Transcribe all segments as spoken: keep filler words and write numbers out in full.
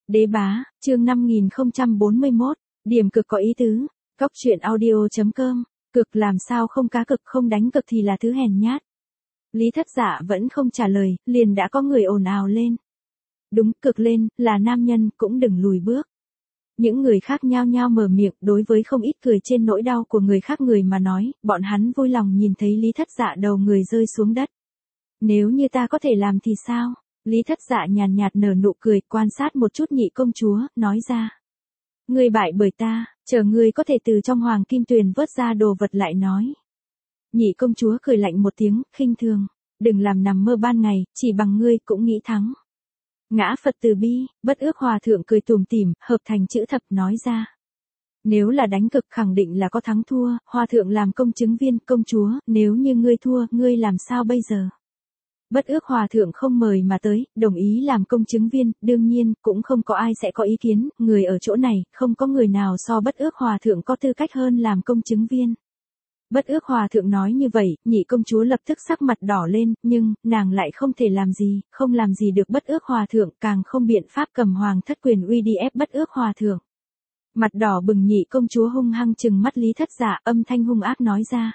Đế bá, chương năm nghìn không trăm bốn mươi mốt, điểm cực có ý tứ, Cóc truyện audio.com, cực làm sao không cá cực không đánh cực thì là thứ hèn nhát. Lý Thất Dạ vẫn không trả lời, liền đã có người ồn ào lên. Đúng, cực lên, là nam nhân, cũng đừng lùi bước. Những người khác nhao nhao mở miệng, đối với không ít cười trên nỗi đau của người khác người mà nói, bọn hắn vui lòng nhìn thấy Lý Thất Dạ đầu người rơi xuống đất. Nếu như ta có thể làm thì sao? Lý Thất Dạ nhàn nhạt nở nụ cười, quan sát một chút nhị công chúa, nói ra. Ngươi bại bởi ta, chờ ngươi có thể từ trong hoàng kim tuyền vớt ra đồ vật lại nói. Nhị công chúa cười lạnh một tiếng, khinh thường. Đừng làm nằm mơ ban ngày, chỉ bằng ngươi cũng nghĩ thắng. Ngã Phật từ bi, bất ước hòa thượng cười tủm tỉm, hợp thành chữ thập nói ra. Nếu là đánh cực khẳng định là có thắng thua, hòa thượng làm công chứng viên, công chúa, nếu như ngươi thua, ngươi làm sao bây giờ? Bất ước hòa thượng không mời mà tới, đồng ý làm công chứng viên, đương nhiên, cũng không có ai sẽ có ý kiến, người ở chỗ này, không có người nào so bất ước hòa thượng có tư cách hơn làm công chứng viên. Bất ước hòa thượng nói như vậy, nhị công chúa lập tức sắc mặt đỏ lên, nhưng, nàng lại không thể làm gì, không làm gì được bất ước hòa thượng, càng không biện pháp cầm hoàng thất quyền uy đi ép bất ước hòa thượng. Mặt đỏ bừng nhị công chúa hung hăng trừng mắt Lý Thất Dạ, âm thanh hung ác nói ra.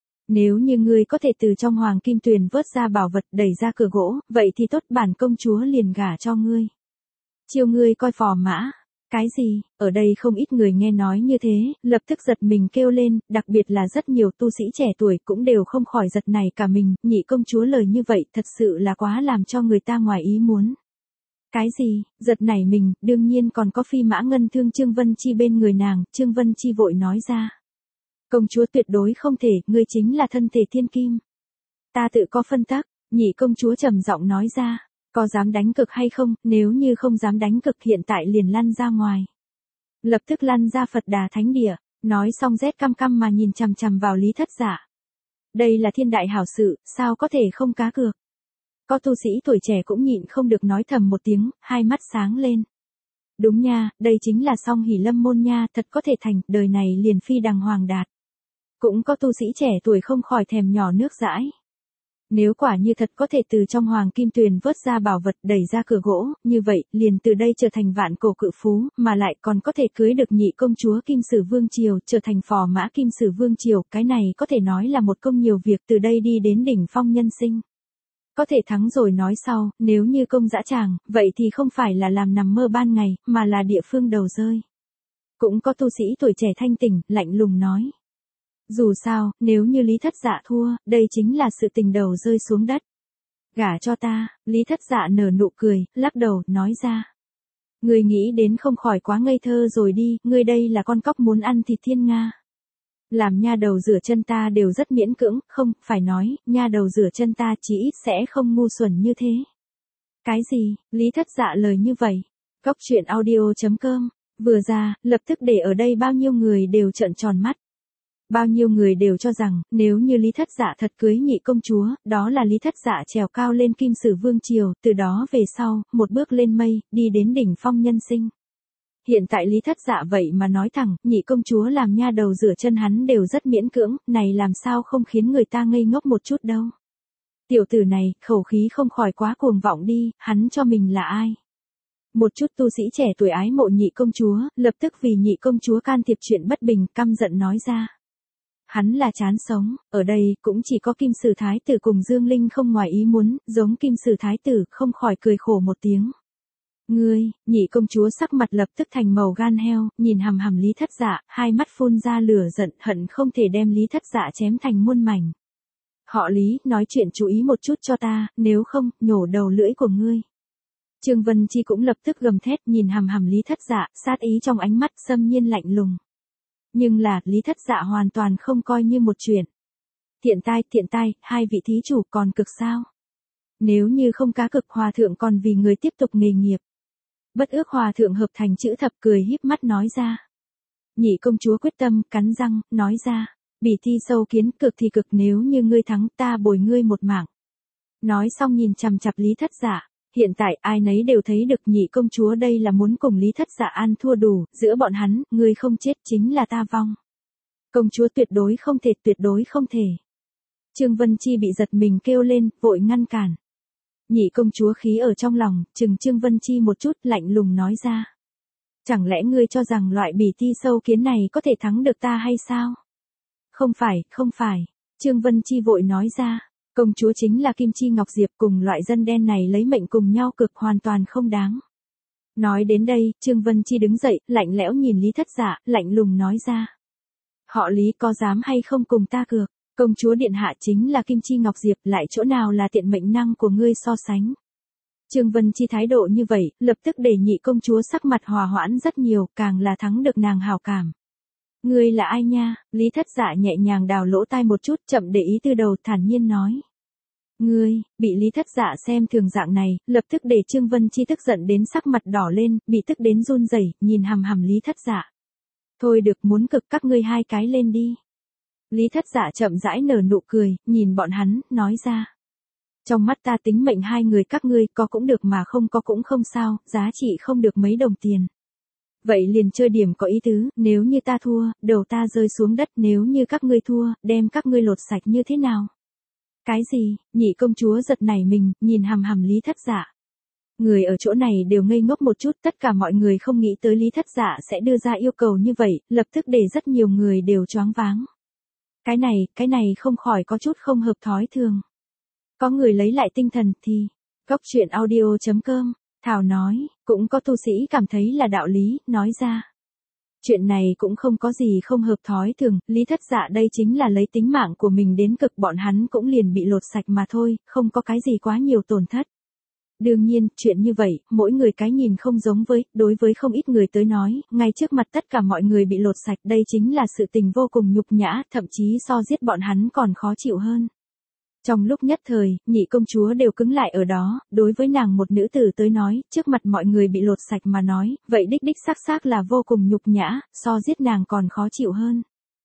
Nếu như ngươi có thể từ trong hoàng kim tuyền vớt ra bảo vật đẩy ra cửa gỗ, vậy thì tốt bản công chúa liền gả cho ngươi. Chiêu ngươi coi phò mã. Cái gì, ở đây không ít người nghe nói như thế, lập tức giật mình kêu lên, đặc biệt là rất nhiều tu sĩ trẻ tuổi cũng đều không khỏi giật này cả mình, nhị công chúa lời như vậy thật sự là quá làm cho người ta ngoài ý muốn. Cái gì, giật nảy mình, đương nhiên còn có phi mã ngân thương Trương Vân Chi bên người nàng, Trương Vân Chi vội nói ra. Công chúa tuyệt đối không thể, ngươi chính là thân thể thiên kim. Ta tự có phân tắc, nhị công chúa trầm giọng nói ra. Có dám đánh cực hay không, nếu như không dám đánh cực hiện tại liền lăn ra ngoài. Lập tức lăn ra Phật Đà Thánh Địa, nói xong rét căm căm mà nhìn chằm chằm vào Lý Thất Dạ. Đây là thiên đại hảo sự, sao có thể không cá cược. Có tu sĩ tuổi trẻ cũng nhịn không được nói thầm một tiếng, hai mắt sáng lên. Đúng nha, đây chính là song hỷ lâm môn nha, thật có thể thành, đời này liền phi đằng hoàng đạt. Cũng có tu sĩ trẻ tuổi không khỏi thèm nhỏ nước dãi. Nếu quả như thật có thể từ trong hoàng kim tuyền vớt ra bảo vật đẩy ra cửa gỗ, như vậy, liền từ đây trở thành vạn cổ cự phú, mà lại còn có thể cưới được nhị công chúa Kim Sử Vương Triều, trở thành phò mã Kim Sử Vương Triều, cái này có thể nói là một công nhiều việc từ đây đi đến đỉnh phong nhân sinh. Có thể thắng rồi nói sau, nếu như công dã tràng, vậy thì không phải là làm nằm mơ ban ngày, mà là địa phương đầu rơi. Cũng có tu sĩ tuổi trẻ thanh tỉnh, lạnh lùng nói. Dù sao, nếu như Lý Thất Dạ thua, đây chính là sự tình đầu rơi xuống đất. Gả cho ta, Lý Thất Dạ nở nụ cười, lắc đầu, nói ra. Ngươi nghĩ đến không khỏi quá ngây thơ rồi đi, ngươi đây là con cóc muốn ăn thịt thiên nga. Làm nha đầu rửa chân ta đều rất miễn cưỡng, không, phải nói, nha đầu rửa chân ta chỉ ít sẽ không ngu xuẩn như thế. Cái gì, Lý Thất Dạ lời như vậy? Cóc truyện audio.com, vừa ra, lập tức để ở đây bao nhiêu người đều trợn tròn mắt. Bao nhiêu người đều cho rằng, nếu như Lý Thất Dạ thật cưới nhị công chúa, đó là Lý Thất Dạ trèo cao lên Kim Sử Vương Triều, từ đó về sau, một bước lên mây, đi đến đỉnh phong nhân sinh. Hiện tại Lý Thất Dạ vậy mà nói thẳng, nhị công chúa làm nha đầu rửa chân hắn đều rất miễn cưỡng, này làm sao không khiến người ta ngây ngốc một chút đâu. Tiểu tử này, khẩu khí không khỏi quá cuồng vọng đi, hắn cho mình là ai? Một chút tu sĩ trẻ tuổi ái mộ nhị công chúa, lập tức vì nhị công chúa can thiệp chuyện bất bình, căm giận nói ra. Hắn là chán sống, ở đây cũng chỉ có Kim Sử Thái Tử cùng Dương Linh không ngoài ý muốn, giống Kim Sử Thái Tử, không khỏi cười khổ một tiếng. Ngươi, nhị công chúa sắc mặt lập tức thành màu gan heo, nhìn hằm hằm Lý Thất Dạ, hai mắt phun ra lửa giận, hận không thể đem Lý Thất Dạ chém thành muôn mảnh. Họ Lý, nói chuyện chú ý một chút cho ta, nếu không, nhổ đầu lưỡi của ngươi. Trương Vân Chi cũng lập tức gầm thét nhìn hằm hằm Lý Thất Dạ, sát ý trong ánh mắt xâm nhiên lạnh lùng. Nhưng là, Lý Thất Dạ hoàn toàn không coi như một chuyện. Thiện tai, thiện tai, hai vị thí chủ còn cực sao? Nếu như không cá cực hòa thượng còn vì người tiếp tục nghề nghiệp. Bất ước hòa thượng hợp thành chữ thập cười híp mắt nói ra. Nhị công chúa quyết tâm, cắn răng, nói ra. Bỉ thi sâu kiến, cực thì cực, nếu như ngươi thắng ta bồi ngươi một mạng. Nói xong nhìn chằm chặp Lý Thất Dạ. Hiện tại ai nấy đều thấy được nhị công chúa đây là muốn cùng Lý Thất Dạ ăn thua đủ, giữa bọn hắn, ngươi không chết chính là ta vong. Công chúa tuyệt đối không thể, tuyệt đối không thể. Trương Vân Chi bị giật mình kêu lên, vội ngăn cản. Nhị công chúa khí ở trong lòng, chừng Trương Vân Chi một chút, lạnh lùng nói ra. Chẳng lẽ ngươi cho rằng loại bỉ ti sâu kiến này có thể thắng được ta hay sao? Không phải, không phải. Trương Vân Chi vội nói ra. Công chúa chính là Kim Chi Ngọc Diệp, cùng loại dân đen này lấy mệnh cùng nhau cực hoàn toàn không đáng. Nói đến đây, Trương Vân Chi đứng dậy, lạnh lẽo nhìn Lý Thất Dạ, lạnh lùng nói ra. Họ Lý có dám hay không cùng ta cược? Công chúa điện hạ chính là Kim Chi Ngọc Diệp, lại chỗ nào là tiện mệnh năng của ngươi so sánh? Trương Vân Chi thái độ như vậy, lập tức để nhị công chúa sắc mặt hòa hoãn rất nhiều, càng là thắng được nàng hào cảm. Ngươi là ai nha? Lý Thất Dạ nhẹ nhàng đào lỗ tai một chút, chậm để ý từ đầu, thản nhiên nói. Ngươi, bị Lý Thất Dạ xem thường dạng này, lập tức để Trương Vân Chi tức giận đến sắc mặt đỏ lên, bị tức đến run rẩy, nhìn hằm hằm Lý Thất Dạ. Thôi được, muốn cực các ngươi hai cái lên đi. Lý Thất Dạ chậm rãi nở nụ cười, nhìn bọn hắn, nói ra. Trong mắt ta tính mệnh hai người các ngươi, có cũng được mà không có cũng không sao, giá trị không được mấy đồng tiền. Vậy liền chơi điểm có ý tứ, nếu như ta thua, đầu ta rơi xuống đất, nếu như các ngươi thua, đem các ngươi lột sạch như thế nào? Cái gì? Nhị công chúa giật nảy mình, nhìn hằm hằm Lý Thất Dạ. Người ở chỗ này đều ngây ngốc một chút, tất cả mọi người không nghĩ tới Lý Thất Dạ sẽ đưa ra yêu cầu như vậy, lập tức để rất nhiều người đều choáng váng. Cái này, cái này không khỏi có chút không hợp thói thường. Có người lấy lại tinh thần thì, góc truyện audio chấm com, Thảo nói, cũng có tu sĩ cảm thấy là đạo lý, nói ra. Chuyện này cũng không có gì không hợp thói thường, Lý Thất Dạ đây chính là lấy tính mạng của mình đến cực, bọn hắn cũng liền bị lột sạch mà thôi, không có cái gì quá nhiều tổn thất. Đương nhiên, chuyện như vậy, mỗi người cái nhìn không giống với, đối với không ít người tới nói, ngay trước mặt tất cả mọi người bị lột sạch, đây chính là sự tình vô cùng nhục nhã, thậm chí so giết bọn hắn còn khó chịu hơn. Trong lúc nhất thời, nhị công chúa đều cứng lại ở đó, đối với nàng một nữ tử tới nói, trước mặt mọi người bị lột sạch mà nói, vậy đích đích xác xác là vô cùng nhục nhã, so giết nàng còn khó chịu hơn.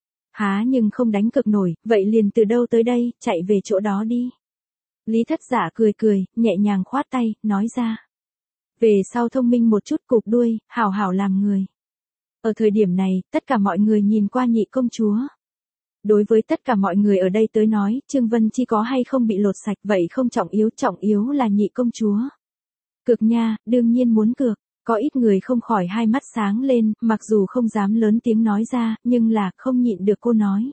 Há nhưng không đánh cực nổi, vậy liền từ đâu tới đây, chạy về chỗ đó đi. Lý Thất Dạ cười cười, nhẹ nhàng khoát tay, nói ra. Về sau thông minh một chút, cụp đuôi, hảo hảo làm người. Ở thời điểm này, tất cả mọi người nhìn qua nhị công chúa. Đối với tất cả mọi người ở đây tới nói, Trương Vân Chi có hay không bị lột sạch vậy không trọng yếu, trọng yếu là nhị công chúa. Cược nha, đương nhiên muốn cược, có ít người không khỏi hai mắt sáng lên, mặc dù không dám lớn tiếng nói ra, nhưng là không nhịn được cô nói.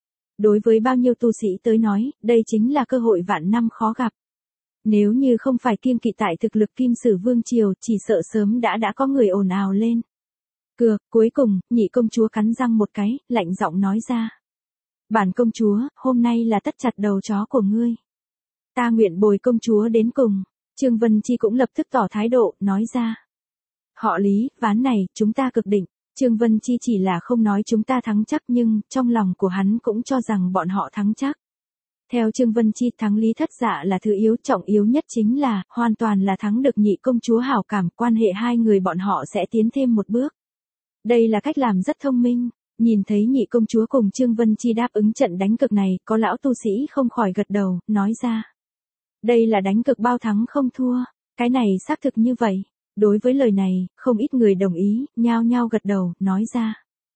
Đối với bao nhiêu tu sĩ tới nói, đây chính là cơ hội vạn năm khó gặp. Nếu như không phải kiêng kỵ tại thực lực Kim Sử Vương Triều, chỉ sợ sớm đã đã có người ồn ào lên. Cược, cuối cùng, nhị công chúa cắn răng một cái, lạnh giọng nói ra. Bản công chúa, hôm nay là tất chặt đầu chó của ngươi. Ta nguyện bồi công chúa đến cùng. Trương Vân Chi cũng lập tức tỏ thái độ, nói ra. Họ Lý, ván này, chúng ta cực định. Trương Vân Chi chỉ là không nói chúng ta thắng chắc nhưng, trong lòng của hắn cũng cho rằng bọn họ thắng chắc. Theo Trương Vân Chi, thắng Lý Thất Dạ là thứ yếu, trọng yếu nhất chính là, hoàn toàn là thắng được nhị công chúa hảo cảm, quan hệ hai người bọn họ sẽ tiến thêm một bước. Đây là cách làm rất thông minh. Nhìn thấy nhị công chúa cùng Trương Vân Chi đáp ứng trận đánh cực này, có lão tu sĩ không khỏi gật đầu, nói ra. Đây là đánh cực bao thắng không thua, cái này xác thực như vậy. Đối với lời này, không ít người đồng ý, nhao nhao gật đầu, nói ra.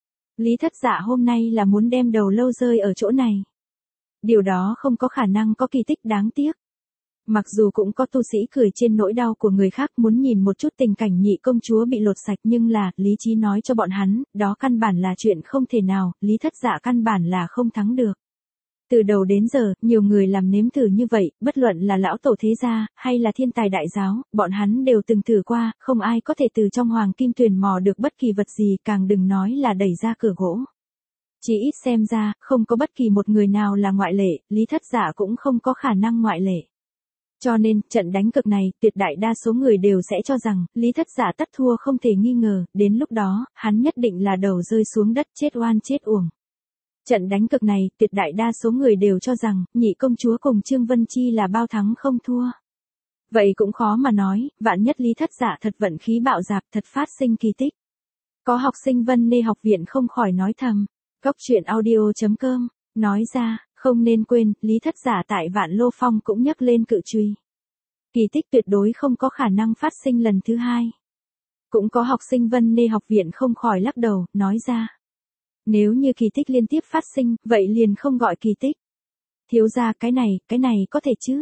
Lý Thất Dạ hôm nay là muốn đem đầu lâu rơi ở chỗ này. Điều đó không có khả năng có kỳ tích đáng tiếc. Mặc dù cũng có tu sĩ cười trên nỗi đau của người khác muốn nhìn một chút tình cảnh nhị công chúa bị lột sạch nhưng là, lý trí nói cho bọn hắn, đó căn bản là chuyện không thể nào, Lý Thất Dạ căn bản là không thắng được. Từ đầu đến giờ, nhiều người làm nếm thử như vậy, bất luận là lão tổ thế gia, hay là thiên tài đại giáo, bọn hắn đều từng thử qua, không ai có thể từ trong hoàng kim tuyền mò được bất kỳ vật gì, càng đừng nói là đẩy ra cửa gỗ. Chỉ ít xem ra, không có bất kỳ một người nào là ngoại lệ, Lý Thất Dạ cũng không có khả năng ngoại lệ. Cho nên, trận đánh cực này, tuyệt đại đa số người đều sẽ cho rằng, Lý Thất Dạ tất thua không thể nghi ngờ, đến lúc đó, hắn nhất định là đầu rơi xuống đất chết oan chết uổng. Trận đánh cực này, tuyệt đại đa số người đều cho rằng, nhị công chúa cùng Trương Vân Chi là bao thắng không thua. Vậy cũng khó mà nói, vạn nhất Lý Thất Dạ thật vận khí bạo dạp, thật phát sinh kỳ tích. Có học sinh Vân Nê học viện không khỏi nói thầm, góc truyện audio chấm com, nói ra. Không nên quên, Lý Thất Dạ tại Vạn Lô Phong cũng nhắc lên cự truy. Kỳ tích tuyệt đối không có khả năng phát sinh lần thứ hai. Cũng có học sinh Vân Nê học viện không khỏi lắc đầu, nói ra. Nếu như kỳ tích liên tiếp phát sinh, vậy liền không gọi kỳ tích. Thiếu gia cái này, cái này có thể chứ?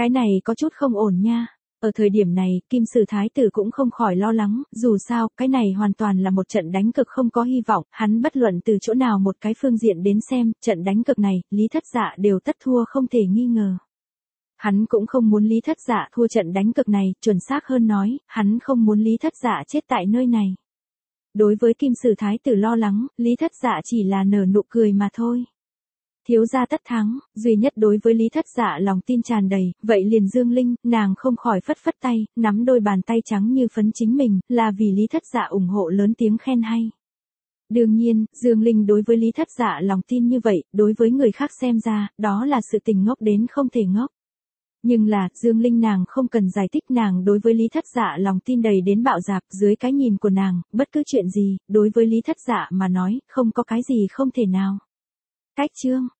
Cái này có chút không ổn nha. Ở thời điểm này, Kim Sử Thái tử cũng không khỏi lo lắng, dù sao, cái này hoàn toàn là một trận đánh cực không có hy vọng, hắn bất luận từ chỗ nào một cái phương diện đến xem, trận đánh cực này, Lý Thất Dạ đều tất thua không thể nghi ngờ. Hắn cũng không muốn Lý Thất Dạ thua trận đánh cực này, chuẩn xác hơn nói, hắn không muốn Lý Thất Dạ chết tại nơi này. Đối với Kim Sử Thái tử lo lắng, Lý Thất Dạ chỉ là nở nụ cười mà thôi. Thiếu gia tất thắng, duy nhất đối với Lý Thất Dạ lòng tin tràn đầy, vậy liền Dương Linh, nàng không khỏi phất phất tay, nắm đôi bàn tay trắng như phấn chính mình, là vì Lý Thất Dạ ủng hộ lớn tiếng khen hay. Đương nhiên, Dương Linh đối với Lý Thất Dạ lòng tin như vậy, đối với người khác xem ra, đó là sự tình ngốc đến không thể ngốc. Nhưng là, Dương Linh nàng không cần giải thích, nàng đối với Lý Thất Dạ lòng tin đầy đến bạo dạp, dưới cái nhìn của nàng, bất cứ chuyện gì, đối với Lý Thất Dạ mà nói, không có cái gì không thể nào. Cách chương